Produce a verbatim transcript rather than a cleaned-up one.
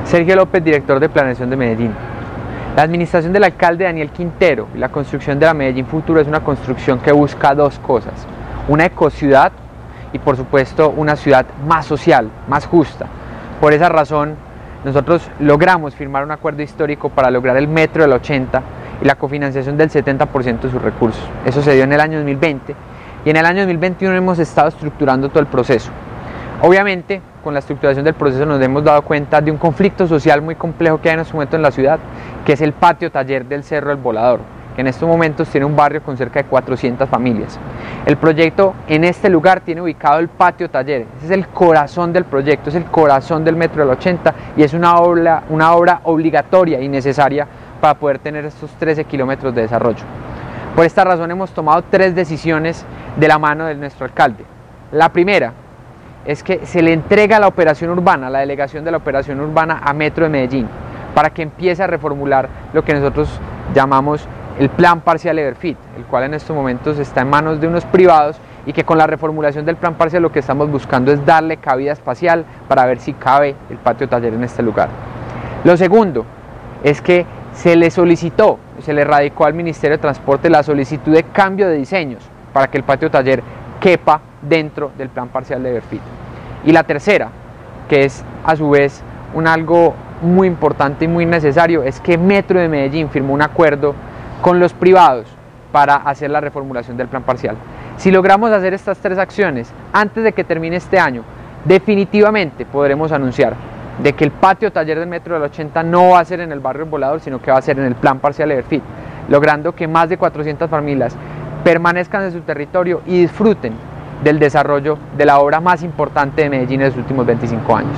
Sergio López, director de Planeación de Medellín. La administración del alcalde Daniel Quintero y la construcción de la Medellín Futuro es una construcción que busca dos cosas: una ecociudad y, por supuesto, una ciudad más social, más justa. Por esa razón, nosotros logramos firmar un acuerdo histórico para lograr el metro del ochenta y la cofinanciación del setenta por ciento de sus recursos. Eso se dio en el año dos mil veinte y en el año dos mil veintiuno hemos estado estructurando todo el proceso. Obviamente, con la estructuración del proceso nos hemos dado cuenta de un conflicto social muy complejo que hay en este momento en la ciudad, que es el patio taller del Cerro del Volador, que en estos momentos tiene un barrio con cerca de cuatrocientas familias. El proyecto en este lugar tiene ubicado el patio taller, ese es el corazón del proyecto, es el corazón del metro del ochenta y es una obra, una obra obligatoria y necesaria para poder tener estos trece kilómetros de desarrollo. Por esta razón hemos tomado tres decisiones de la mano de nuestro alcalde. La primera es que se le entrega la operación urbana, la delegación de la operación urbana a Metro de Medellín, para que empiece a reformular lo que nosotros llamamos el plan parcial Everfit, el cual en estos momentos está en manos de unos privados y que con la reformulación del plan parcial lo que estamos buscando es darle cabida espacial para ver si cabe el patio taller en este lugar. Lo segundo es que se le solicitó, se le radicó al Ministerio de Transporte la solicitud de cambio de diseños para que el patio taller quepa dentro del plan parcial de Everfit. Y la tercera, que es a su vez un algo muy importante y muy necesario, es que Metro de Medellín firmó un acuerdo con los privados para hacer la reformulación del plan parcial. Si logramos hacer estas tres acciones antes de que termine este año, definitivamente podremos anunciar de que el patio taller del Metro del ochenta no va a ser en el barrio Volador, sino que va a ser en el plan parcial Everfit, logrando que más de cuatrocientas familias permanezcan en su territorio y disfruten del desarrollo de la obra más importante de Medellín en los últimos veinticinco años.